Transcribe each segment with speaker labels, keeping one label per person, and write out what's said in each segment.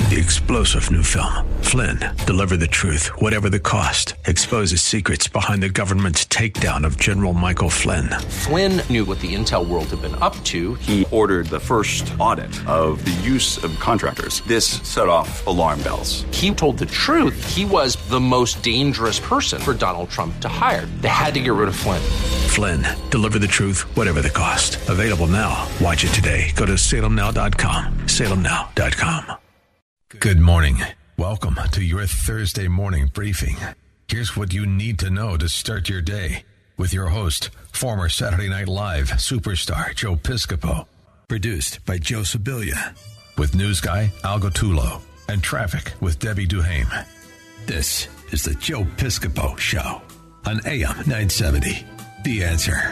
Speaker 1: The explosive new film, Flynn, deliver the truth, whatever the cost, exposes secrets behind the government's takedown of General Michael Flynn.
Speaker 2: Flynn knew what the intel world had been up to.
Speaker 3: He ordered the first audit of the use of contractors. This set off alarm bells.
Speaker 2: He told the truth. He was the most dangerous person for Donald Trump to hire. They had to get rid of Flynn.
Speaker 1: Flynn, deliver the truth, whatever the cost. Available now. Watch it today. Go to salemnow.com. salemnow.com. Good morning. Welcome to your Thursday morning briefing. Here's what you need to know to start your day with your host, former Saturday Night Live superstar Joe Piscopo. Produced by Joe Sibilia. With news guy Al Gattullo and traffic with Debbie Duhame. This is the Joe Piscopo Show on AM 970. The Answer.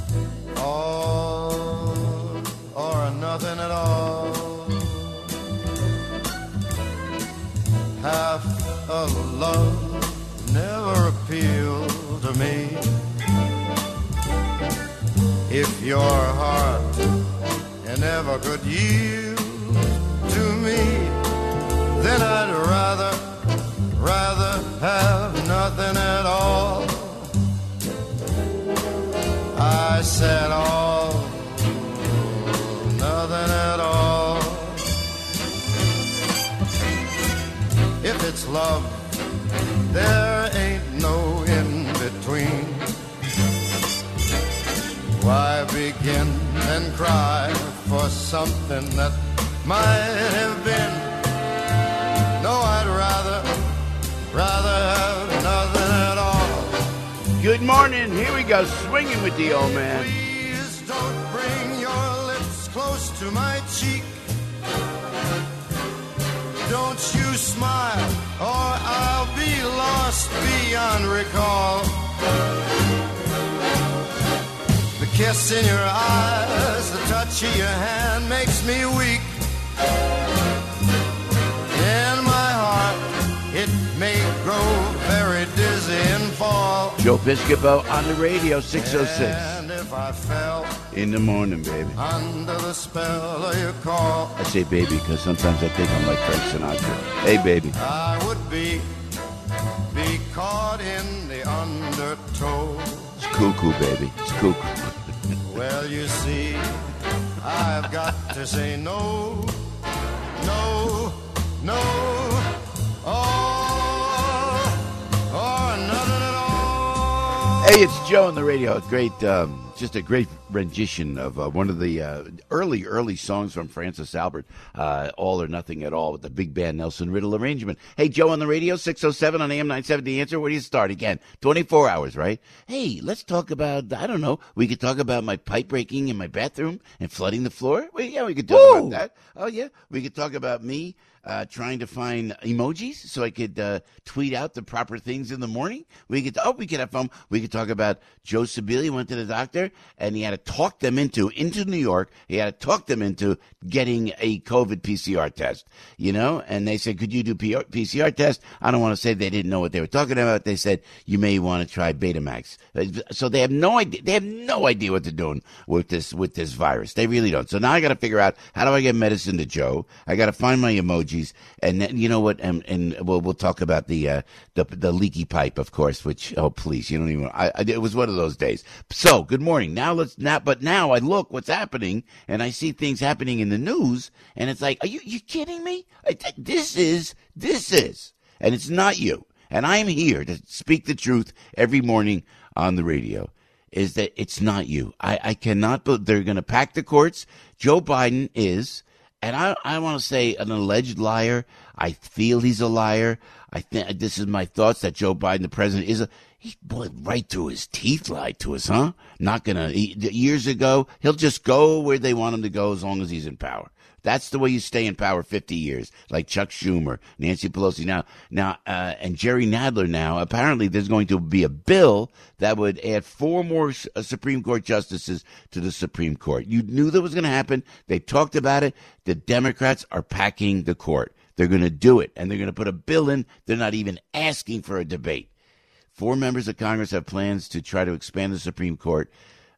Speaker 4: All or nothing at all. Half a love never appealed to me. If your heart never could yield to me, then I'd rather have nothing at all. I said all, nothing at all. If it's love, there ain't no in between. Why begin and cry for something that might have been? No, I'd rather have nothing at all.
Speaker 5: Good morning. Here we go, swinging with the old man.
Speaker 4: Please don't bring your lips close to my cheek. Don't you smile, or I'll be lost beyond recall. The kiss in your eyes, the touch of your hand makes me weak. In my heart, it may grow very dizzy and fall.
Speaker 5: Joe Piscopo on the radio, 606.
Speaker 4: And if I fell
Speaker 5: in the morning, baby.
Speaker 4: Under the spell of your call.
Speaker 5: I say baby because sometimes I think I'm like Frank Sinatra. Hey, baby.
Speaker 4: I would be caught in the undertow.
Speaker 5: It's cuckoo, baby. It's cuckoo.
Speaker 4: Well, you see, I've got to say no, no, no, or nothing at all.
Speaker 5: Hey, it's Joe on the radio. Just a great rendition of one of the early songs from Francis Albert, All or Nothing at All, with the big band Nelson Riddle arrangement. Hey, Joe on the radio, 607 on AM 970. The Answer. Where do you start? Again, 24 hours, right? Hey, let's talk about, I don't know, we could talk about my pipe breaking in my bathroom and flooding the floor. Well, yeah, we could talk about that. Oh, yeah. We could talk about me trying to find emojis so I could tweet out the proper things in the morning. We could have fun. We could talk about Joe Sibilia went to the doctor and he had to talk them into New York. He had to talk them into getting a COVID PCR test, and they said, could you do PCR test? I don't want to say they didn't know what they were talking about. They said, you may want to try Betamax. So they have no idea. They have no idea what they're doing with this virus. They really don't. So now I got to figure out, how do I get medicine to Joe? I got to find my emojis. And then, you know what? And we'll talk about the leaky pipe, of course. Which, oh please, you don't even. It was one of those days. So good morning. But now I look what's happening, and I see things happening in the news, and it's like, are you kidding me? This is, and it's not you. And I'm here to speak the truth every morning on the radio. Is that it's not you? I cannot. But they're going to pack the courts. Joe Biden is. And I want to say an alleged liar. I feel he's a liar. I think this is my thoughts that Joe Biden, the president, he right through his teeth lied to us, huh? Years ago, he'll just go where they want him to go as long as he's in power. That's the way you stay in power 50 years, like Chuck Schumer, Nancy Pelosi now, and Jerry Nadler now. Apparently, there's going to be a bill that would add 4 more Supreme Court justices to the Supreme Court. You knew that was going to happen. They talked about it. The Democrats are packing the court. They're going to do it, and they're going to put a bill in. They're not even asking for a debate. 4 members of Congress have plans to try to expand the Supreme Court.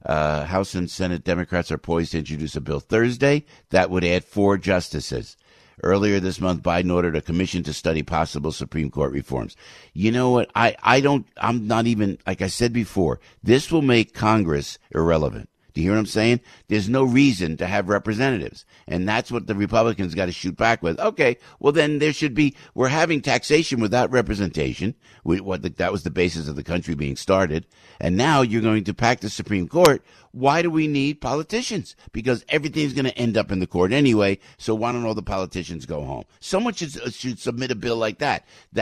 Speaker 5: House and Senate Democrats are poised to introduce a bill Thursday that would add 4 justices. Earlier this month, Biden ordered a commission to study possible Supreme Court reforms. You know what? I'm not even, like I said before, this will make Congress irrelevant. Do you hear what I'm saying? There's no reason to have representatives. And that's what the Republicans got to shoot back with. Okay, well then we're having taxation without representation. That was the basis of the country being started. And now you're going to pack the Supreme Court. Why do we need politicians? Because everything's going to end up in the court anyway. So why don't all the politicians go home? Someone should submit a bill like that.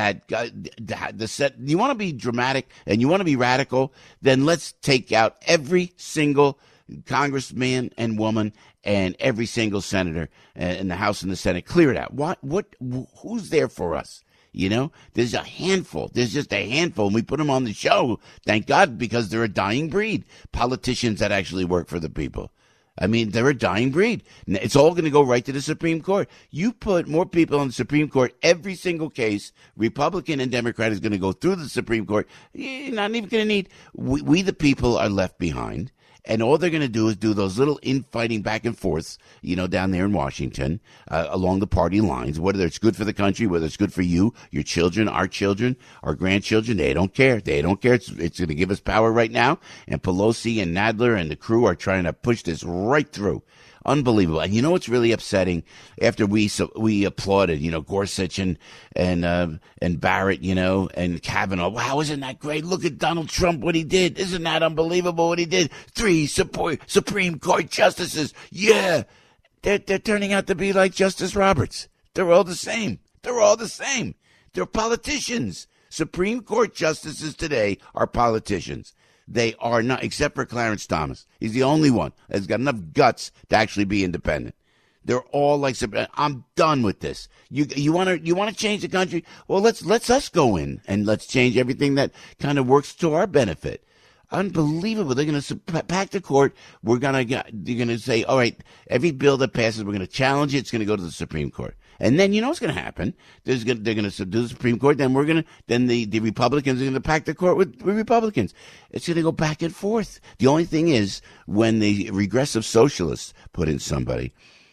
Speaker 5: You want to be dramatic and you want to be radical? Then let's take out every single congressman and woman and every single senator in the House and the Senate. Clear it out. Who's there for us? You know, there's a handful. There's just a handful. And we put them on the show, thank God, because they're a dying breed. Politicians that actually work for the people. I mean, they're a dying breed. It's all going to go right to the Supreme Court. You put more people on the Supreme Court, every single case, Republican and Democrat, is going to go through the Supreme Court. You're not even going to need, we the people are left behind. And all they're going to do is do those little infighting back and forths, down there in Washington, along the party lines, whether it's good for the country, whether it's good for you, your children, our grandchildren. They don't care. They don't care. It's going to give us power right now. And Pelosi and Nadler and the crew are trying to push this right through. Unbelievable. And you know what's really upsetting? After we applauded, Gorsuch and Barrett, and Kavanaugh. Wow, isn't that great? Look at Donald Trump, what he did. Isn't that unbelievable what he did? 3 Supreme Court justices. Yeah. They're turning out to be like Justice Roberts. They're all the same. They're politicians. Supreme Court justices today are politicians. They are not, except for Clarence Thomas. He's the only one that's got enough guts to actually be independent. They're all like, I'm done with this. You want to change the country? Well, let's us go in and let's change everything that kind of works to our benefit. Unbelievable. They're going to pack the court. They're going to say, all right, every bill that passes, we're going to challenge it. It's going to go to the Supreme Court. And then you know what's going to happen? They're going to subdue the Supreme Court. Then the Republicans are going to pack the court with Republicans. It's going to go back and forth. The only thing is, when the regressive socialists put in somebody,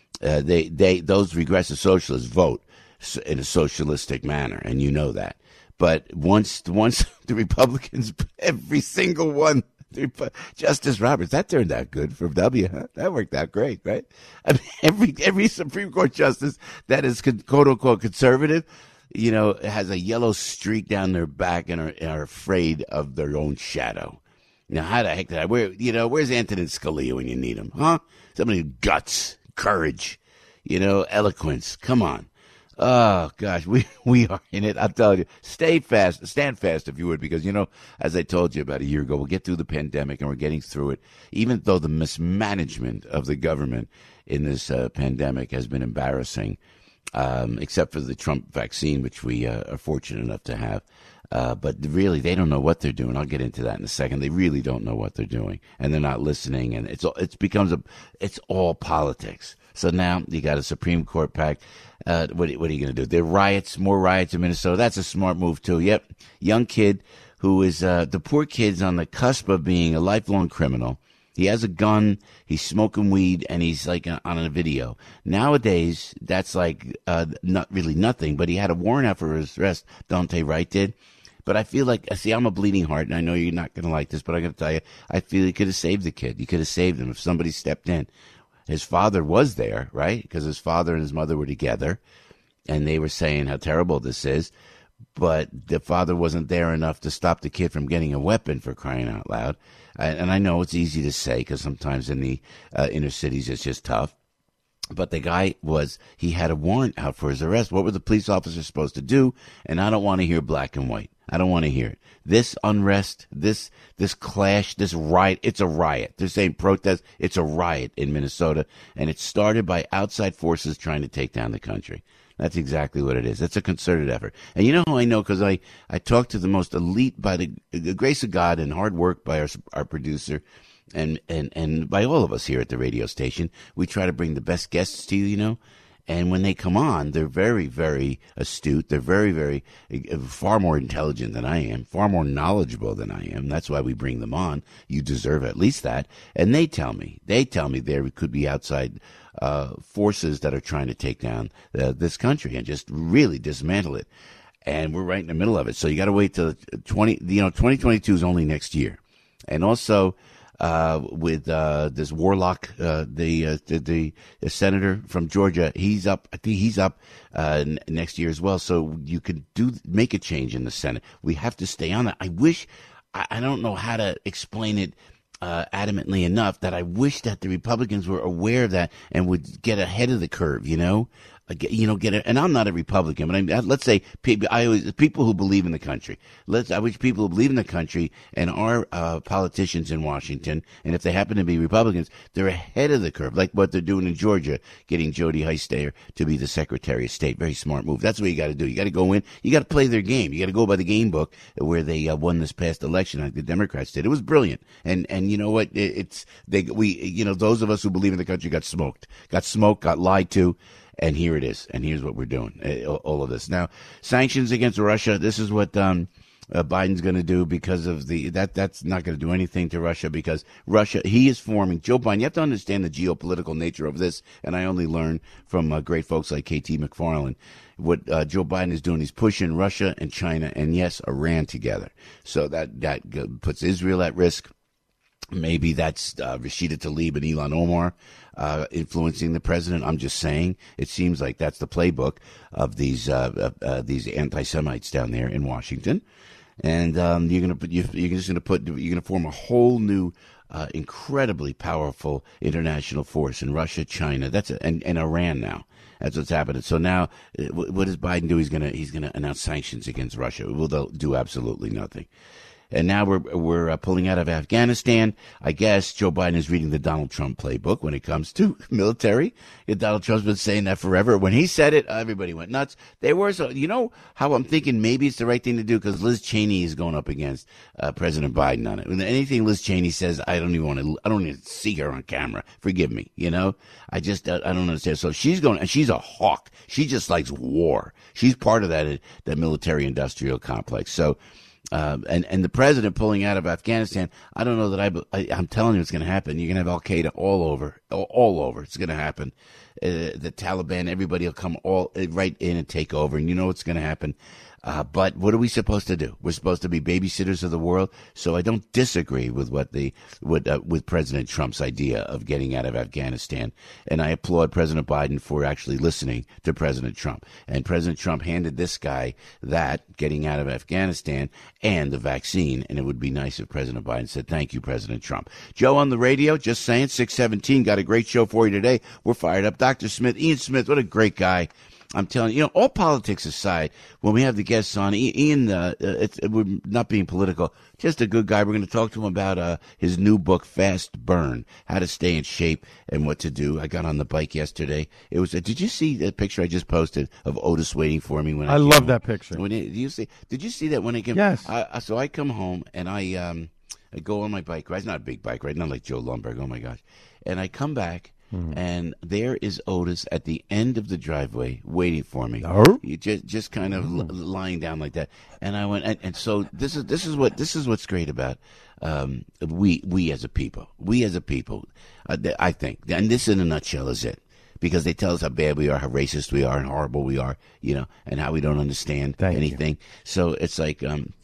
Speaker 5: those regressive socialists vote in a socialistic manner, and you know that. But once the Republicans, every single one, Justice Roberts, that turned out good for W, huh? That worked out great, right? I mean, every Supreme Court justice that is quote unquote conservative, has a yellow streak down their back and are afraid of their own shadow. Now, how the heck did where's Antonin Scalia when you need him, huh? Somebody with guts, courage, eloquence. Come on. Oh, gosh, we are in it. I'm telling you, stand fast if you would, because, as I told you about a year ago, we'll get through the pandemic and we're getting through it, even though the mismanagement of the government in this pandemic has been embarrassing, except for the Trump vaccine, which we are fortunate enough to have. But really, they don't know what they're doing. I'll get into that in a second. They really don't know what they're doing, and they're not listening, and it's all politics. So now you got a Supreme Court pack. What are you going to do? There are more riots in Minnesota. That's a smart move too. Yep. Young kid who is, the poor kid's on the cusp of being a lifelong criminal. He has a gun, he's smoking weed, and he's like on a video. Nowadays, that's like, not really nothing, but he had a warrant out for his arrest. Dante Wright did. But I feel like, I'm a bleeding heart, and I know you're not going to like this, but I'm going to tell you, I feel he could have saved the kid. He could have saved him if somebody stepped in. His father was there, right? Because his father and his mother were together, and they were saying how terrible this is. But the father wasn't there enough to stop the kid from getting a weapon, for crying out loud. And I know it's easy to say, because sometimes in the inner cities it's just tough. But the guy he had a warrant out for his arrest. What were the police officers supposed to do? And I don't want to hear black and white. I don't want to hear it. This unrest, this clash, this riot, it's a riot. They're saying protest, it's a riot in Minnesota. And it started by outside forces trying to take down the country. That's exactly what it is. It's a concerted effort. And you know how I know? Because I talked to the most elite, by the grace of God and hard work by our producer, and by all of us here at the radio station. We try to bring the best guests to you, And when they come on, they're very, very astute. They're very, very, far more intelligent than I am, far more knowledgeable than I am. That's why we bring them on. You deserve at least that. And they tell me there could be outside forces that are trying to take down this country and just really dismantle it. And we're right in the middle of it. So you got to wait till 2022 is only next year. And also, with this Warlock, the senator from Georgia, he's up. I think he's up next year as well. So you could make a change in the Senate. We have to stay on that. I don't know how to explain it adamantly enough that I wish that the Republicans were aware of that and would get ahead of the curve. Get it. And I'm not a Republican, but let's say people who believe in the country. I wish people who believe in the country and are politicians in Washington, and if they happen to be Republicans, they're ahead of the curve, like what they're doing in Georgia, getting Jody Heister to be the Secretary of State. Very smart move. That's what you got to do. You got to go in. You got to play their game. You got to go by the game book where they won this past election, like the Democrats did. It was brilliant. And you know what? Those of us who believe in the country got smoked, got lied to. And here it is. And here's what we're doing. All of this. Now, sanctions against Russia. This is what Biden's going to do because of that's not going to do anything to Russia because he is forming. Joe Biden, you have to understand the geopolitical nature of this. And I only learned from great folks like KT McFarland. What Joe Biden is doing, he's pushing Russia and China and, yes, Iran together. So that puts Israel at risk. Maybe that's Rashida Tlaib and Ilhan Omar influencing the president. I'm just saying. It seems like that's the playbook of these anti-Semites down there in Washington, and you're going to form a whole new, incredibly powerful international force in Russia, China. And Iran now. That's what's happening. So now, what does Biden do? He's gonna announce sanctions against Russia. They'll do absolutely nothing. And now we're pulling out of Afghanistan. I guess Joe Biden is reading the Donald Trump playbook when it comes to military. Donald Trump's been saying that forever. When he said it, everybody went nuts. You know how I'm thinking maybe it's the right thing to do because Liz Cheney is going up against President Biden on it. And anything Liz Cheney says, I don't even see her on camera. Forgive me. I don't understand. So she's going, and she's a hawk. She just likes war. She's part of that military industrial complex. So. And the president pulling out of Afghanistan, I don't know that I'm telling you it's going to happen. You're going to have Al-Qaeda all over. It's going to happen. The Taliban, everybody will come all right in and take over. And you know what's going to happen. But what are we supposed to do? We're supposed to be babysitters of the world. So I don't disagree with with President Trump's idea of getting out of Afghanistan. And I applaud President Biden for actually listening to President Trump. And President Trump handed this guy getting out of Afghanistan and the vaccine. And it would be nice if President Biden said, thank you, President Trump. Joe on the radio, just saying, 617, got a great show for you today. We're fired up. Dr. Smith, Ian Smith, what a great guy. I'm telling you, all politics aside, when we have the guests on, Ian, we're not being political, just a good guy. We're going to talk to him about his new book, Fast Burn, how to stay in shape and what to do. I got on the bike yesterday. Did you see the picture I just posted of Otis waiting for me?
Speaker 6: I love that picture.
Speaker 5: Did you see that when I came?
Speaker 6: Yes.
Speaker 5: So I come home and I go on my bike ride. It's not a big bike ride, not like Joe Lundberg. Oh my gosh. And I come back. And there is Otis at the end of the driveway waiting for me.
Speaker 6: Oh?
Speaker 5: Just kind of lying down like that. And I went, and so this is what's great about we as a people. We as a people, I think, and this in a nutshell is it. Because they tell us how bad we are, how racist we are, and horrible we are, and how we don't understand anything. So it's like, I'm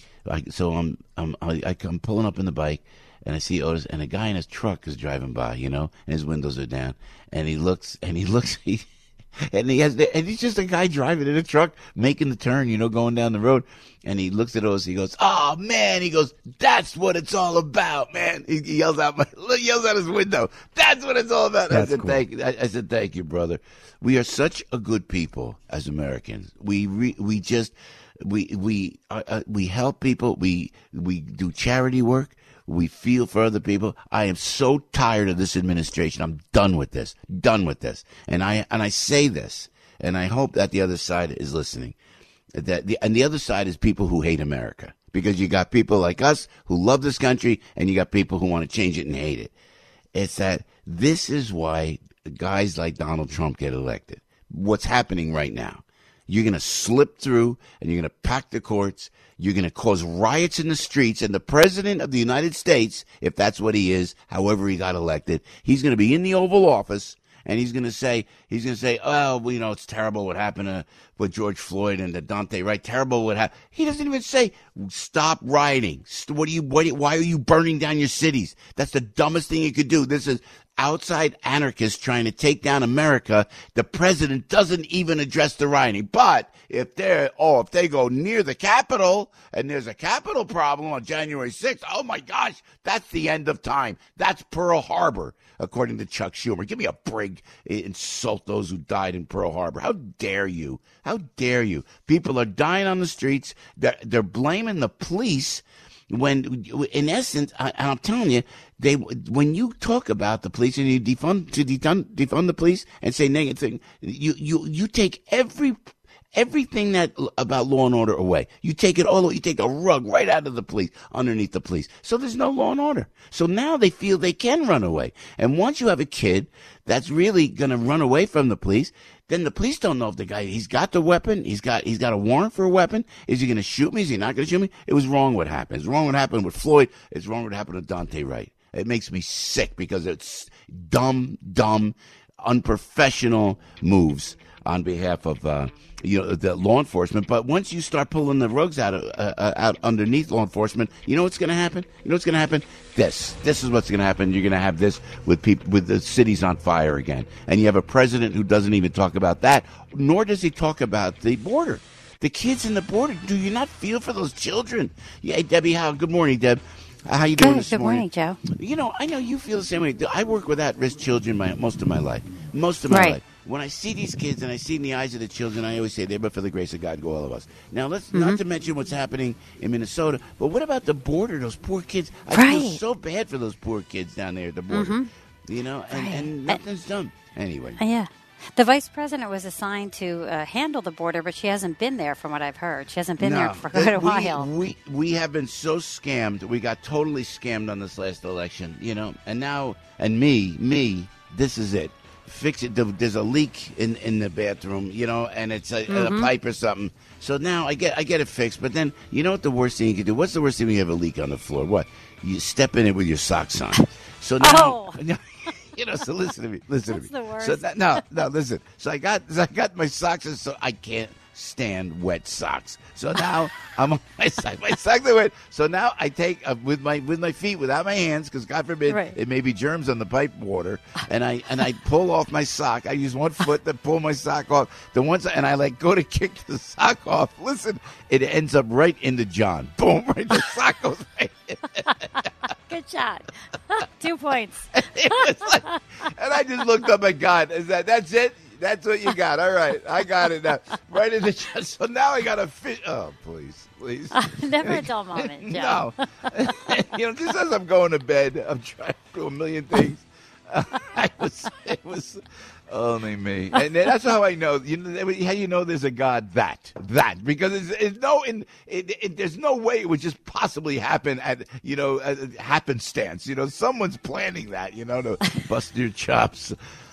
Speaker 5: pulling up in the bike. And I see Otis, and a guy in his truck is driving by, and his windows are down. And he's just a guy driving in a truck, making the turn, going down the road. And he looks at Otis, he goes, "Oh man," he goes, "That's what it's all about, man." He yells out his window, "That's what it's all about." I said, cool. I said, "Thank you, brother." We are such a good people as Americans. We help people. We do charity work. We feel for other people. I am so tired of this administration. I'm done with this. And I say this, and I hope that the other side is listening. And the other side is people who hate America, because you got people like us who love this country, and you got people who want to change it and hate it. It's that this is why guys like Donald Trump get elected. What's happening right now? You're going to slip through, and you're going to pack the courts. You're going to cause riots in the streets. And the president of the United States, if that's what he is, however he got elected, he's going to be in the Oval Office, and he's going to say, oh, well, it's terrible what happened with George Floyd and the Dante Wright. Terrible what happened. He doesn't even say, stop rioting. Why are you burning down your cities? That's the dumbest thing you could do. This is outside anarchists trying to take down America. The president doesn't even address the rioting. But if they go near the Capitol and there's a Capitol problem on January 6th, oh my gosh, that's the end of time. That's Pearl Harbor, according to Chuck Schumer. Give me a break. Insult those who died in Pearl Harbor. How dare you? How dare you? People are dying on the streets. They're blaming the police. When, in essence, I'm telling you, when you talk about the police and you defund the police and say negative things, you take everything that about law and order away. You take it all away. You take the rug right out of the police, underneath the police. So there's no law and order. So now they feel they can run away. And once you have a kid that's really going to run away from the police, then the police don't know if the guy, he's got the weapon, he's got a warrant for a weapon. Is he going to shoot me? Is he not going to shoot me? It was wrong what happened. It's wrong what happened with Floyd. It's wrong what happened with Dante Wright. It makes me sick because it's dumb, unprofessional moves on behalf of the law enforcement. But once you start pulling the rugs out underneath law enforcement, you know what's going to happen? This is what's going to happen. You're going to have this with people, with the cities on fire again, and you have a president who doesn't even talk about that, nor does he talk about the border. The kids in the border. Do you not feel for those children? Yeah, Debbie Howe. Good morning, Deb. How you doing this morning?
Speaker 6: Good morning, Joe.
Speaker 5: I know you feel the same way. I work with at-risk children most of my life. Life. When I see these kids and I see in the eyes of the children, I always say, there but for the grace of God go all of us. Now, let's not to mention what's happening in Minnesota, but what about the border, those poor kids? I feel so bad for those poor kids down there at the border. And nothing's done. Anyway.
Speaker 6: Yeah. The vice president was assigned to handle the border, but she hasn't been there from what I've heard. She hasn't been there for quite a while.
Speaker 5: We have been so scammed. We got totally scammed on this last election, and now, me, this is it. Fix it. There's a leak in the bathroom, and it's a pipe or something. So now I get it fixed. But then, you know what the worst thing you can do? What's the worst thing when you have a leak on the floor? What? You step in it with your socks on. So now, so listen to me.
Speaker 6: That's the worst.
Speaker 5: So listen. So I got my socks, and so I can't stand wet socks. So now I'm on my socks. My socks are wet. So now I take with my feet without my hands, because God forbid it may be germs on the pipe water, and I pull off my sock. I use one foot to pull my sock off. And I go to kick the sock off. Listen, it ends up right into John. Boom! Right, the sock goes right in.
Speaker 6: Good shot. 2 points.
Speaker 5: And I just looked up at God. That's it? That's what you got. All right. I got it now. Right in the chest. So now I got to fit. Oh, please.
Speaker 6: Never a dull moment, Joe.
Speaker 5: No. Just as I'm going to bed, I'm trying to do a million things. It was only me. And that's how I know. How you know there's a God? That. Because there's no way it would just possibly happen at, happenstance. Someone's planning that, to bust your chops.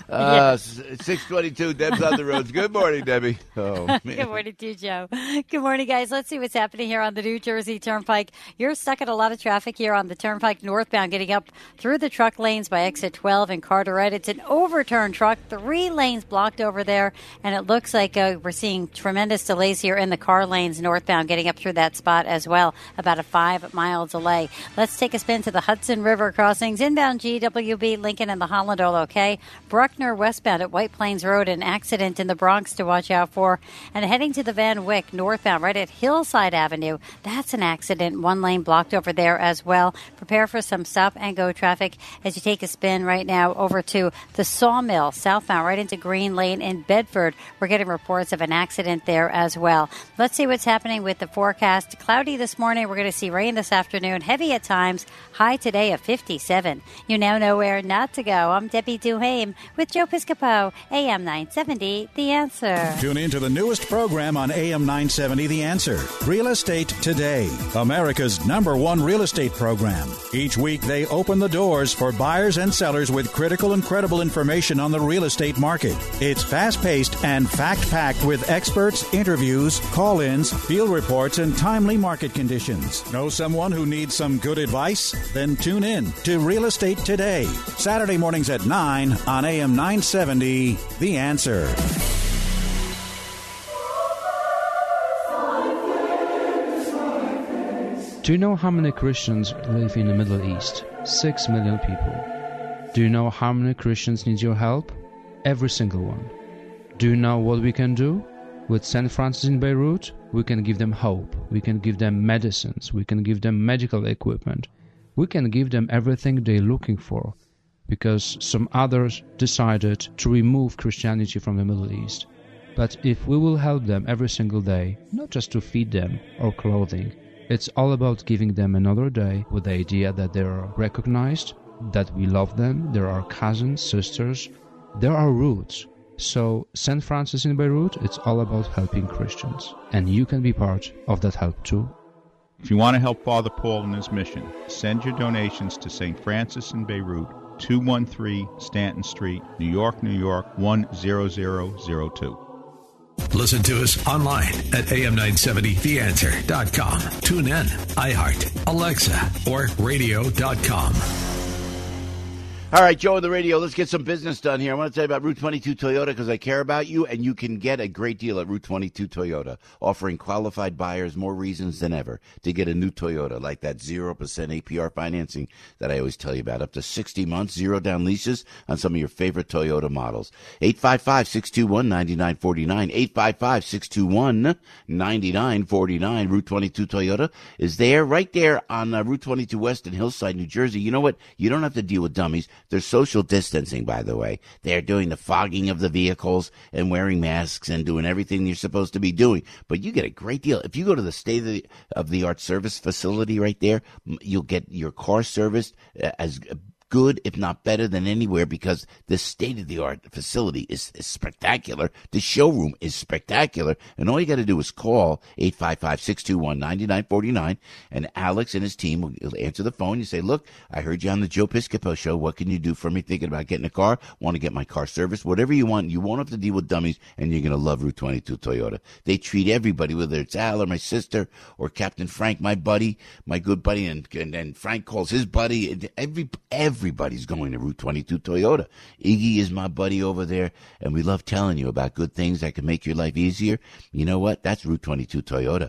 Speaker 5: 6:22, Deb's on the roads. Good morning, Debbie. Oh, man.
Speaker 6: Good morning to you, Joe. Good morning, guys. Let's see what's happening here on the New Jersey Turnpike. You're stuck at a lot of traffic here on the Turnpike northbound, getting up through the truck lanes by exit 12 in Carteret. It's an overturned truck, 3 lanes blocked over there, and it looks like we're seeing tremendous delays here in the car lanes northbound, getting up through that spot as well, about a 5-mile delay. Let's take a spin to the Hudson River crossings, inbound GWB, Lincoln, and the Holland, all okay. Bruckner westbound at White Plains Road, an accident in the Bronx to watch out for. And heading to the Van Wyck northbound right at Hillside Avenue, that's an accident. 1 lane blocked over there as well. Prepare for some stop-and-go traffic as you take a spin right now over to the Sawmill southbound right into Green Lane in Bedford. We're getting reports of an accident there as well. Let's see what's happening with the forecast. Cloudy this morning. We're going to see rain this afternoon. Heavy at times. High today of 57. You now know where not to go. I'm Debbie Duhame with Joe Piscopo, AM 970, The Answer.
Speaker 7: Tune in to the newest program on AM 970, The Answer. Real Estate Today, America's #1 real estate program. Each week, they open the doors for buyers and sellers with critical and credible information on the real estate market. It's fast-paced and fact-packed with experts, interviews, call-ins, field reports, and timely market conditions. Know someone who needs some good advice? Then tune in to Real Estate Today, Saturday mornings at 9 on AM AM 970, The Answer.
Speaker 8: Do you know how many Christians live in the Middle East? 6 million people. Do you know how many Christians need your help? Every single one. Do you know what we can do? With St. Francis in Beirut, we can give them hope. We can give them medicines. We can give them medical equipment. We can give them everything they're looking for, because some others decided to remove Christianity from the Middle East. But if we will help them every single day, not just to feed them or clothing, it's all about giving them another day with the idea that they are recognized, that we love them, they're our cousins, sisters, they're our roots. So St. Francis in Beirut, it's all about helping Christians. And you can be part of that help too.
Speaker 9: If you want to help Father Paul in his mission, send your donations to St. Francis in Beirut, 213 Stanton Street, New York, New York, 10002.
Speaker 1: Listen to us online at am970theanswer.com. Tune in, iHeart, Alexa, or radio.com.
Speaker 5: All right, Joe on the radio, let's get some business done here. I want to tell you about Route 22 Toyota because I care about you, and you can get a great deal at Route 22 Toyota, offering qualified buyers more reasons than ever to get a new Toyota, like that 0% APR financing that I always tell you about, up to 60 months, zero-down leases on some of your favorite Toyota models. 855-621-9949, 855-621-9949. Route 22 Toyota is there, right there on Route 22 West in Hillside, New Jersey. You know what? You don't have to deal with dummies. They're social distancing, by the way. They're doing the fogging of the vehicles and wearing masks and doing everything you're supposed to be doing. But you get a great deal. If you go to the state-of-the-art service facility right there, you'll get your car serviced as good, if not better, than anywhere, because the state-of-the-art facility is spectacular. The showroom is spectacular. And all you got to do is call 855-621-9949, and Alex and his team will answer the phone. You say, look, I heard you on the Joe Piscopo show. What can you do for me? Thinking about getting a car? Want to get my car serviced? Whatever you want. You won't have to deal with dummies, and you're going to love Route 22 Toyota. They treat everybody, whether it's Al or my sister or Captain Frank, my buddy, my good buddy, and Frank calls his buddy. Everybody's going to Route 22 Toyota. Iggy is my buddy over there, and we love telling you about good things that can make your life easier. You know what? That's Route 22 Toyota.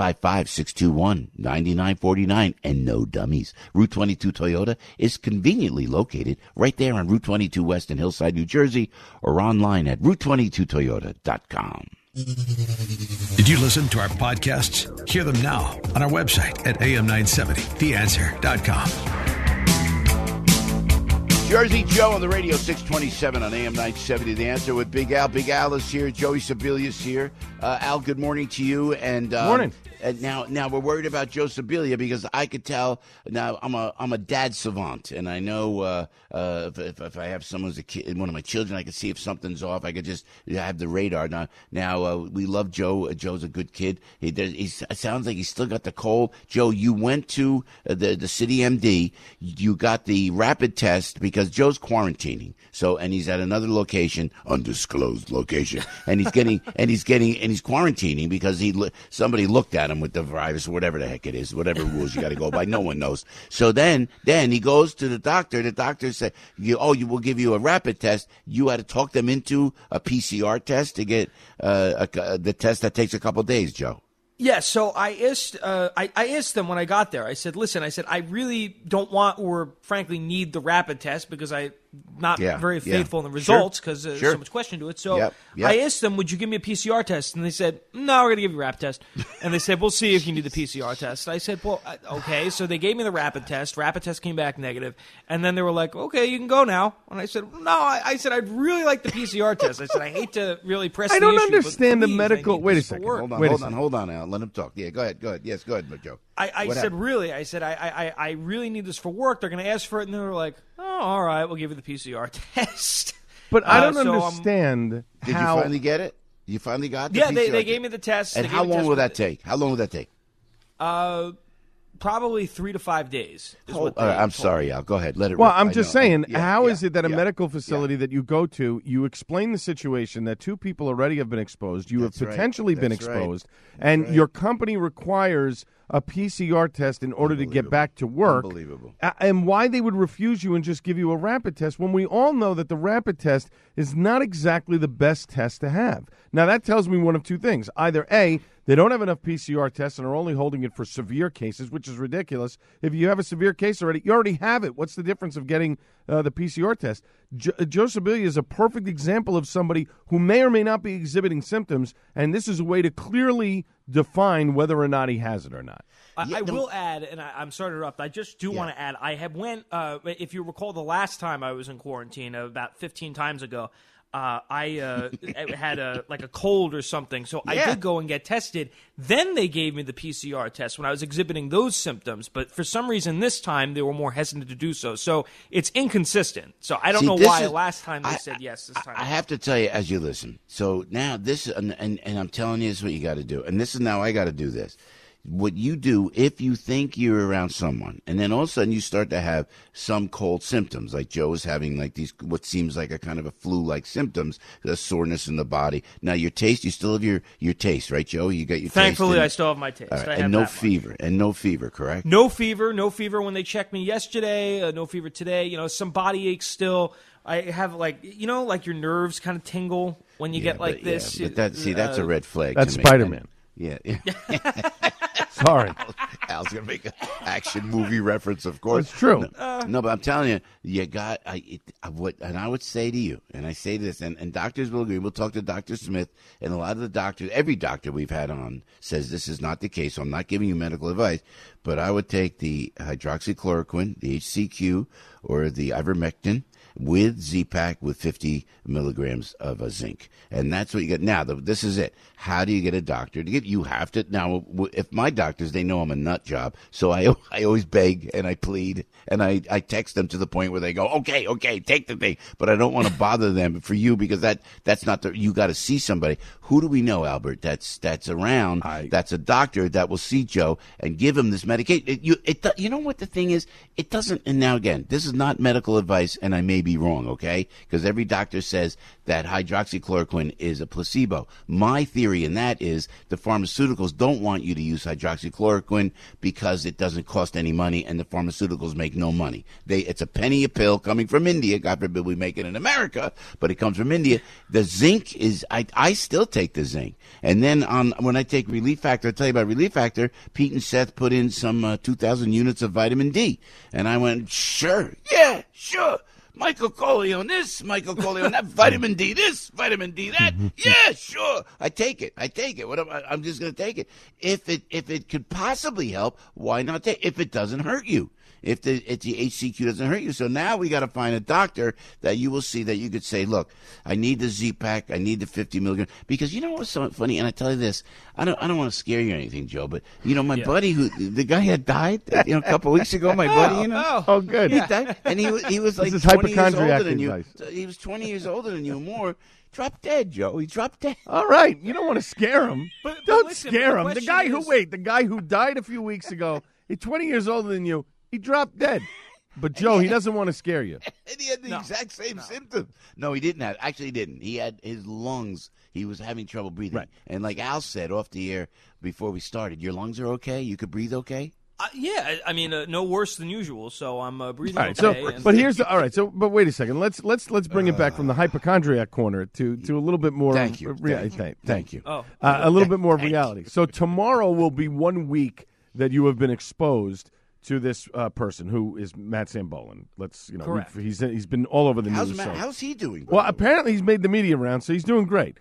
Speaker 5: 855-621-9949, and no dummies. Route 22 Toyota is conveniently located right there on Route 22 West in Hillside, New Jersey, or online at route22toyota.com.
Speaker 1: Did you listen to our podcasts? Hear them now on our website at am970theanswer.com.
Speaker 5: Jersey Joe on the radio, 627 on AM 970. The Answer with Big Al. Big Al is here. Joey Sebelia's here. Al, good morning to you. And
Speaker 10: morning.
Speaker 5: And now we're worried about Joe Sebelia because I could tell. Now I'm a dad savant, and I know if I have someone's a kid, one of my children, I can see if something's off. I could just have the radar. Now we love Joe. Joe's a good kid. He sounds like he's still got the cold. Joe, you went to the City MD. You got the rapid test because Joe's quarantining. So, and he's at another location, undisclosed location, and he's quarantining because somebody looked at him with the virus or whatever the heck it is, whatever rules you got to go by. No one knows. So then he goes to the doctor. The doctor said, you will give you a rapid test. You had to talk them into a PCR test to get the test that takes a couple of days, Joe.
Speaker 10: Yeah, so I asked them when I got there. I said, listen, I really don't want or frankly need the rapid test because I'm not very faithful in the results because there's so much question to it. So I asked them, would you give me a PCR test? And they said, no, we're going to give you a rapid test. And they said, we'll see if you need the PCR test. I said, well, okay. So they gave me the rapid test. Rapid test came back negative. And then they were like, okay, you can go now. And I said, no, I said, I'd really like the PCR test. I said, I hate to really press the issue.
Speaker 11: I don't understand the medical. Wait a second.
Speaker 5: Hold on, Al. Let him talk. Yeah, go ahead. Yes, go ahead, Joe.
Speaker 10: I said, really? I said, I really need this for work. They're going to ask for it. And they were like, oh, all right, we'll give you the PCR test.
Speaker 11: But I don't understand how.
Speaker 5: Did you finally get it? You finally got the PCR
Speaker 10: they gave me the test.
Speaker 5: And how long will that take? How long will that take?
Speaker 10: Probably 3 to 5 days.
Speaker 5: I'm sorry, Al. Go ahead. Let it.
Speaker 11: Well, I'm just saying, how is it that a medical facility that you go to, you explain the situation that two people already have been exposed, you have potentially been exposed, and your company requires a PCR test in order to get back to work.
Speaker 5: Unbelievable.
Speaker 11: And why they would refuse you and just give you a rapid test when we all know that the rapid test is not exactly the best test to have. Now, that tells me one of two things. Either A, they don't have enough PCR tests and are only holding it for severe cases, which is ridiculous. If you have a severe case already, you already have it. What's the difference of getting the PCR test? Joe Sibilia is a perfect example of somebody who may or may not be exhibiting symptoms, and this is a way to clearly define whether or not he has it or not.
Speaker 10: I will add, and I'm sorry to interrupt, I just do want to add, I have went, if you recall the last time I was in quarantine, about 15 times ago, I had a cold or something, so I did go and get tested. Then they gave me the PCR test when I was exhibiting those symptoms, but for some reason this time they were more hesitant to do so. So it's inconsistent. So I don't know why last time they said yes, this time.
Speaker 5: I have to tell you as you listen. So now this, and I'm telling you, this is what you got to do. And this is now I got to do this. What you do if you think you're around someone, and then all of a sudden you start to have some cold symptoms, like Joe is having like these, what seems like a kind of a flu-like symptoms, a soreness in the body. Now your taste, you still have your taste, right, Joe? You got your
Speaker 10: Thankfully,
Speaker 5: taste.
Speaker 10: I still have my taste.
Speaker 5: Right.
Speaker 10: I
Speaker 5: and
Speaker 10: have
Speaker 5: no fever, correct?
Speaker 10: No fever when they checked me yesterday. No fever today. Some body aches still. I have like your nerves kind of tingle when you get like this.
Speaker 5: Yeah, but that's a red flag.
Speaker 11: That's Spider-Man.
Speaker 5: Yeah.
Speaker 11: Sorry.
Speaker 5: Al's going to make an action movie reference, of course.
Speaker 11: It's true.
Speaker 5: No, but I'm telling you, and I would say to you, and I say this, and doctors will agree. We'll talk to Dr. Smith, and a lot of the doctors, every doctor we've had on says this is not the case, so I'm not giving you medical advice, but I would take the hydroxychloroquine, the HCQ, or the ivermectin, with Z-Pak with 50 milligrams of zinc. And that's what you get. Now, this is it. How do you get a doctor to get? You have to. Now, if my doctors, they know I'm a nut job, so I always beg and I plead and I text them to the point where they go, okay, take the thing. But I don't want to bother them for you because that's not you got to see somebody. Who do we know, Albert, that's around, that's a doctor that will see Joe and give him this medication? You know what the thing is? It doesn't, and now again, this is not medical advice and I may be wrong, okay? Because every doctor says that hydroxychloroquine is a placebo. My theory in that is the pharmaceuticals don't want you to use hydroxychloroquine because it doesn't cost any money and the pharmaceuticals make no money. It's a penny a pill coming from India. God forbid we make it in America, but it comes from India. The zinc is, I still take the zinc. And then when I take Relief Factor, I'll tell you about Relief Factor, Pete and Seth put in some 2,000 units of vitamin D. And I went, sure. Michael Corleone this, Michael Corleone that, vitamin D this, vitamin D that. Yeah, sure. I take it. I'm just going to take it. If it could possibly help, why not take it? If it doesn't hurt you. If the HCQ doesn't hurt you. So now we got to find a doctor that you will see that you could say, look, I need the Z-Pak, I need the 50 milligrams. Because you know what's so funny? And I tell you this, I don't want to scare you or anything, Joe, but my buddy the guy had died, a couple of weeks ago, my buddy,
Speaker 11: Oh, good.
Speaker 5: He died, and he was like 20 years older than you. So he was 20 years older than you more. Dropped dead, Joe. He dropped dead.
Speaker 11: All right. You don't want to scare him. Don't
Speaker 10: listen,
Speaker 11: scare him. The guy who died a few weeks ago, he's 20 years older than you. He dropped dead. But, Joe, he doesn't want to scare you.
Speaker 5: And he had the exact same symptoms. No, he didn't have. Actually, he didn't. He had his lungs. He was having trouble breathing. Right. And like Al said off the air before we started, your lungs are okay? You could breathe okay?
Speaker 10: Yeah, I mean, no worse than usual, so I'm breathing
Speaker 11: okay. But wait a second. Let's bring it back from the hypochondriac corner to a little bit more.
Speaker 5: Thank you. Thank you.
Speaker 11: A little bit more of reality. So tomorrow will be 1 week that you have been exposed to this person who is Matt Sambolin.
Speaker 10: Correct.
Speaker 11: He's been all over the news.
Speaker 5: How's he doing?
Speaker 11: Well, apparently he's made the media round, so he's doing great.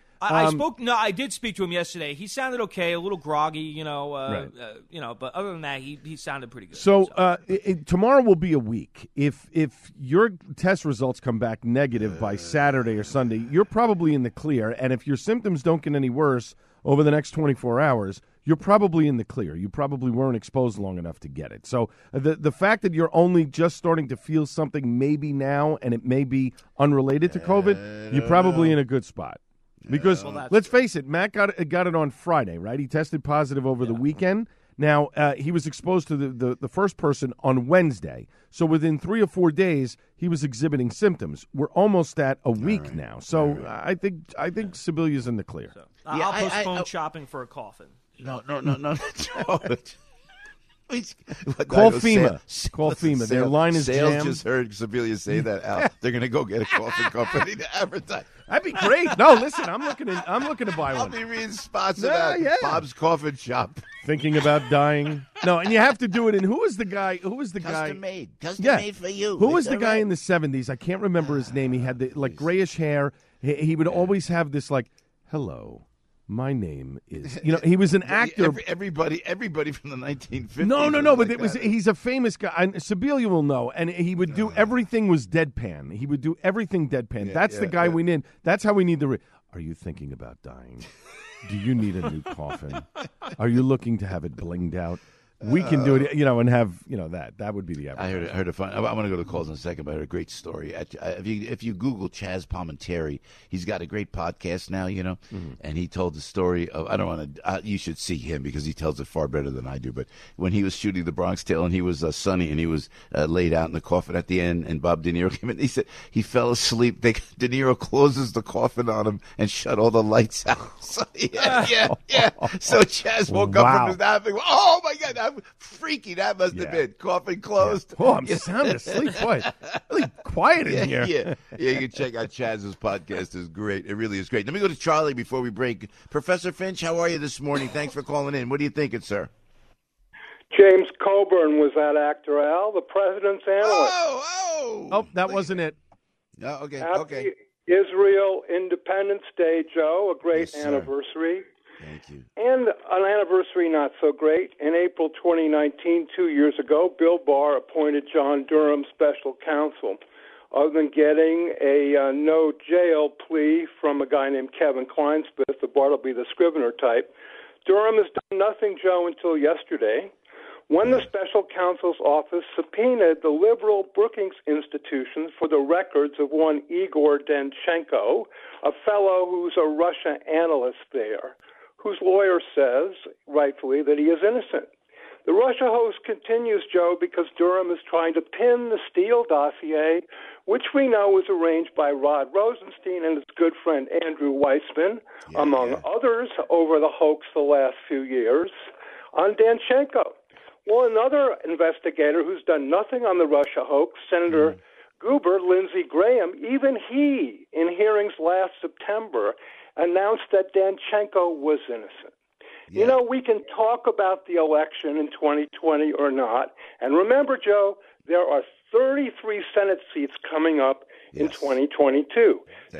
Speaker 10: I did speak to him yesterday. He sounded okay, a little groggy,
Speaker 11: right.
Speaker 10: But other than that, he sounded pretty good.
Speaker 11: So tomorrow will be a week. If your test results come back negative by Saturday or Sunday, you're probably in the clear. And if your symptoms don't get any worse over the next 24 hours, you're probably in the clear. You probably weren't exposed long enough to get it. So the fact that you're only just starting to feel something maybe now and it may be unrelated to COVID, you're probably in a good spot. Because let's face it, Matt got it on Friday, right? He tested positive over the weekend. Now, he was exposed to the first person on Wednesday. So within 3 or 4 days, he was exhibiting symptoms. We're almost at a week now. So I think Sibilia's in the clear.
Speaker 10: So, I'll postpone shopping for a coffin.
Speaker 5: No.
Speaker 11: Call FEMA. Call FEMA. Their line is
Speaker 5: Sales
Speaker 11: jammed.
Speaker 5: just heard Sibilia say that, Al. They're going to go get a coffee company to advertise.
Speaker 11: That'd be great. No, listen, I'm looking to buy one.
Speaker 5: I'll be reading spots about Bob's Coffin Shop.
Speaker 11: Thinking about dying. No, and you have to do it in. Who was the guy?
Speaker 5: Custom made for you.
Speaker 11: Who was the guy in the 70s? I can't remember his name. He had the grayish hair. He would always have this hello. My name is. He was an actor.
Speaker 5: Everybody from the 1950s.
Speaker 11: No. But he's a famous guy. And Sibilia will know. And he would do everything was deadpan. He would do everything deadpan. That's the guy we need. That's how we need the. Are you thinking about dying? Do you need a new coffin? Are you looking to have it blinged out? We can do it, and have that. That would be the advertising.
Speaker 5: I heard a fun. I'm going to go to calls in a second, but I heard a great story. If you Google Chaz Palminteri, he's got a great podcast now, and he told the story of. I don't want to. You should see him because he tells it far better than I do. But when he was shooting The Bronx Tale and he was Sonny and he was laid out in the coffin at the end, and Bob De Niro came in, he said he fell asleep. De Niro closes the coffin on him and shut all the lights out. So, yeah. So Chaz woke up from his nap and oh my God. Freaky that must have been. Coffin closed.
Speaker 11: Yeah. Oh, I'm sound asleep. Boy, really quiet in here.
Speaker 5: Yeah, you can check out Chaz's podcast. It's great. It really is great. Let me go to Charlie before we break. Professor Finch, how are you this morning? Thanks for calling in. What are you thinking, sir?
Speaker 12: James Coburn was that actor, Al, the president's analyst.
Speaker 11: Oh, that wasn't it.
Speaker 5: Oh, okay.
Speaker 12: Happy Israel Independence Day, Joe. A great anniversary.
Speaker 5: Thank you.
Speaker 12: And an anniversary not so great. In April 2019, 2 years ago, Bill Barr appointed John Durham special counsel. Other than getting a no-jail plea from a guy named Kevin Kleinsmith, the Bartleby the Scrivener type, Durham has done nothing, Joe, until yesterday, when the special counsel's office subpoenaed the liberal Brookings Institution for the records of one Igor Danchenko, a fellow who's a Russia analyst there, whose lawyer says, rightfully, that he is innocent. The Russia host continues, Joe, because Durham is trying to pin the Steele dossier, which we know was arranged by Rod Rosenstein and his good friend Andrew Weissman, among others, over the hoax the last few years, on Danchenko. Well, another investigator who's done nothing on the Russia hoax, Senator Goober, Lindsey Graham, even he, in hearings last September, announced that Danchenko was innocent. Yeah. We can talk about the election in 2020 or not. And remember, Joe, there are 33 Senate seats coming up in 2022.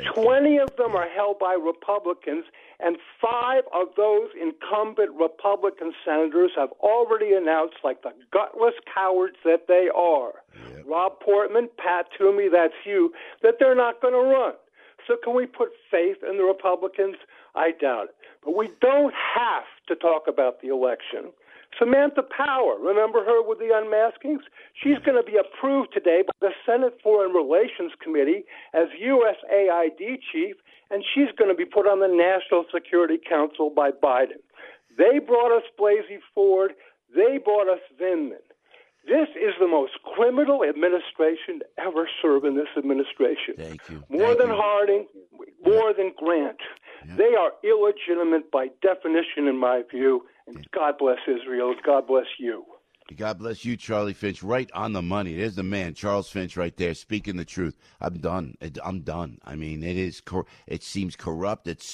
Speaker 12: 20 of them are held by Republicans, and 5 of those incumbent Republican senators have already announced, like the gutless cowards that they are, Rob Portman, Pat Toomey, that's you, that they're not going to run. So can we put faith in the Republicans? I doubt it. But we don't have to talk about the election. Samantha Power, remember her with the unmaskings? She's going to be approved today by the Senate Foreign Relations Committee as USAID chief, and she's going to be put on the National Security Council by Biden. They brought us Blasey Ford. They brought us Vindman. This is the most criminal administration to ever serve in this administration.
Speaker 5: Thank you.
Speaker 12: More than Harding, more than Grant. Yeah. They are illegitimate by definition, in my view. And God bless Israel. God bless you.
Speaker 5: God bless you, Charlie Finch. Right on the money. There's the man, Charles Finch, right there, speaking the truth. I'm done. I'm done. I mean, it seems corrupt. It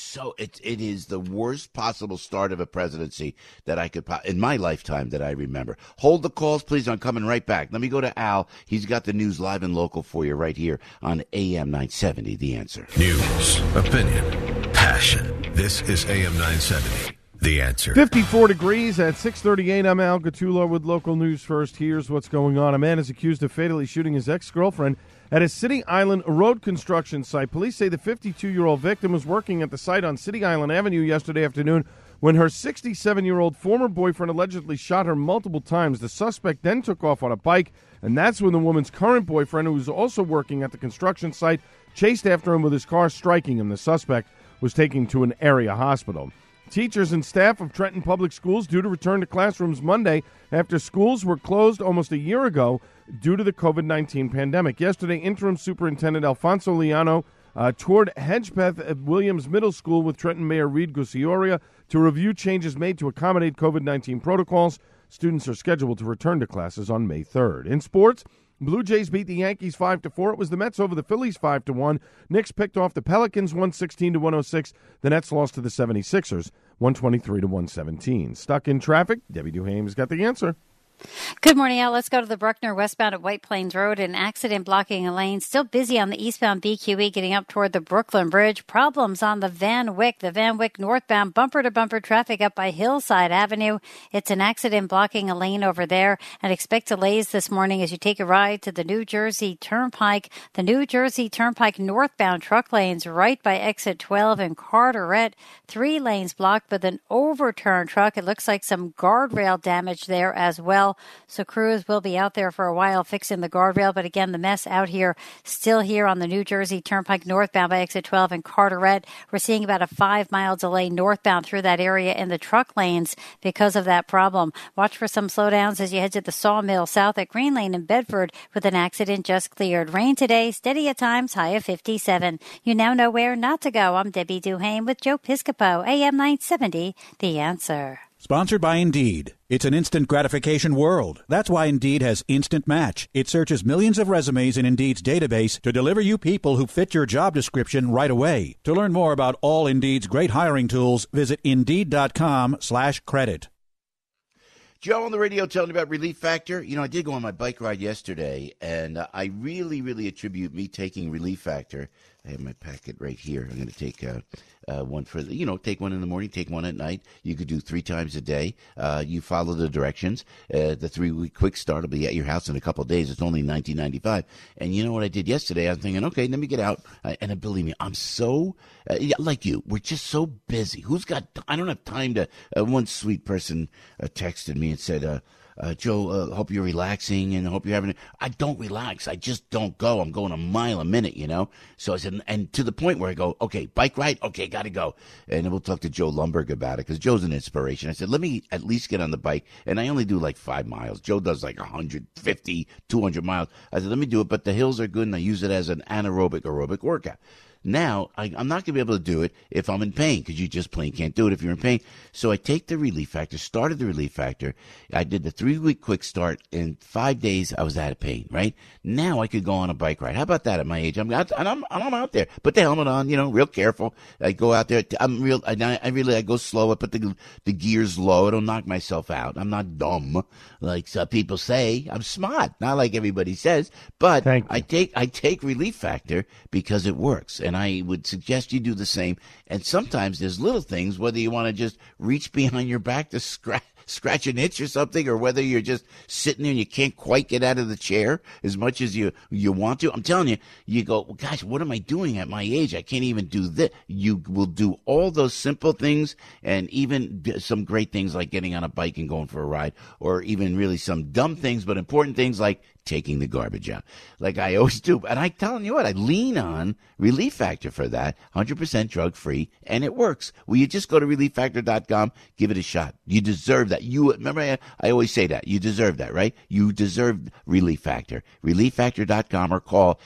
Speaker 5: is the worst possible start of a presidency that I could, in my lifetime, that I remember. Hold the calls, please. I'm coming right back. Let me go to Al. He's got the news live and local for you right here on AM 970, The Answer.
Speaker 1: News, opinion, passion. This is AM 970. The Answer.
Speaker 11: 54 degrees at 6:38. I'm Al Gattullo with local news first. Here's what's going on. A man is accused of fatally shooting his ex-girlfriend at a City Island road construction site. Police say the 52-year-old victim was working at the site on City Island Avenue yesterday afternoon when her 67-year-old former boyfriend allegedly shot her multiple times. The suspect then took off on a bike, and that's when the woman's current boyfriend, who was also working at the construction site, chased after him with his car, striking him. The suspect was taken to an area hospital. Teachers and staff of Trenton Public Schools due to return to classrooms Monday after schools were closed almost a year ago due to the COVID-19 pandemic. Yesterday, Interim Superintendent Alfonso Liano toured Hedgepeth at Williams Middle School with Trenton Mayor Reed Gusioria to review changes made to accommodate COVID-19 protocols. Students are scheduled to return to classes on May 3rd. In sports, Blue Jays beat the Yankees 5-4. It was the Mets over the Phillies 5-1. Knicks picked off the Pelicans 116-106. The Nets lost to the 76ers 123-117. Stuck in traffic? Debbie Duhame's got the answer.
Speaker 6: Good morning, Al. Let's go to the Bruckner westbound at White Plains Road. An accident blocking a lane. Still busy on the eastbound BQE getting up toward the Brooklyn Bridge. Problems on the Van Wyck. The Van Wyck northbound bumper-to-bumper traffic up by Hillside Avenue. It's an accident blocking a lane over there. And expect delays this morning as you take a ride to the New Jersey Turnpike. The New Jersey Turnpike northbound truck lanes right by exit 12 in Carteret. 3 lanes blocked with an overturned truck. It looks like some guardrail damage there as well. So crews will be out there for a while fixing the guardrail. But again, the mess out here, still here on the New Jersey Turnpike northbound by exit 12 in Carteret. We're seeing about a 5-mile delay northbound through that area in the truck lanes because of that problem. Watch for some slowdowns as you head to the Sawmill south at Green Lane in Bedford with an accident just cleared. Rain today, steady at times, high of 57. You now know where not to go. I'm Debbie Duhame with Joe Piscopo, AM 970, The Answer.
Speaker 7: Sponsored by Indeed. It's an instant gratification world. That's why Indeed has Instant Match. It searches millions of resumes in Indeed's database to deliver you people who fit your job description right away. To learn more about all Indeed's great hiring tools, visit Indeed.com/credit.
Speaker 5: Joe on the radio telling about Relief Factor. You know, I did go on my bike ride yesterday, and I really, really attribute me taking Relief Factor. I have my packet right here. I'm going to take one for, take one in the morning, take one at night. You could do 3 times a day. You follow the directions. The 3-week quick start will be at your house in a couple of days. It's only $19.95. And you know what I did yesterday? I was thinking, okay, let me get out. And believe me, I'm so, like you, we're just so busy. I don't have time to, one sweet person texted me and said, Joe, hope you're relaxing and hope you're having. I don't relax. I just don't go. I'm going a mile a minute, So I said, and to the point where I go, okay, bike ride. Okay, got to go. And then we'll talk to Joe Lumberg about it because Joe's an inspiration. I said, let me at least get on the bike. And I only do like 5 miles. Joe does like 150, 200 miles. I said, let me do it. But the hills are good and I use it as an aerobic workout. Now, I'm not going to be able to do it if I'm in pain because you just plain can't do it if you're in pain. So I take the Relief Factor, started the Relief Factor. I did the 3-week quick start. In 5 days, I was out of pain, right? Now I could go on a bike ride. How about that at my age? I'm out there. Put the helmet on, real careful. I go out there. I go slow. I put the gears low. I don't knock myself out. I'm not dumb like some people say. I'm smart, not like everybody says. But I take Relief Factor because it works. And I would suggest you do the same. And sometimes there's little things, whether you want to just reach behind your back to scratch an itch or something, or whether you're just sitting there and you can't quite get out of the chair as much as you want to. I'm telling you, you go, well, gosh, what am I doing at my age? I can't even do this. You will do all those simple things and even some great things like getting on a bike and going for a ride, or even really some dumb things, but important things like taking the garbage out, like I always do. And I telling you what, I lean on Relief Factor for that, 100% drug-free, and it works. Will you just go to ReliefFactor.com, give it a shot? You deserve that. Remember, I always say that. You deserve that, right? You deserve Relief Factor. ReliefFactor.com or call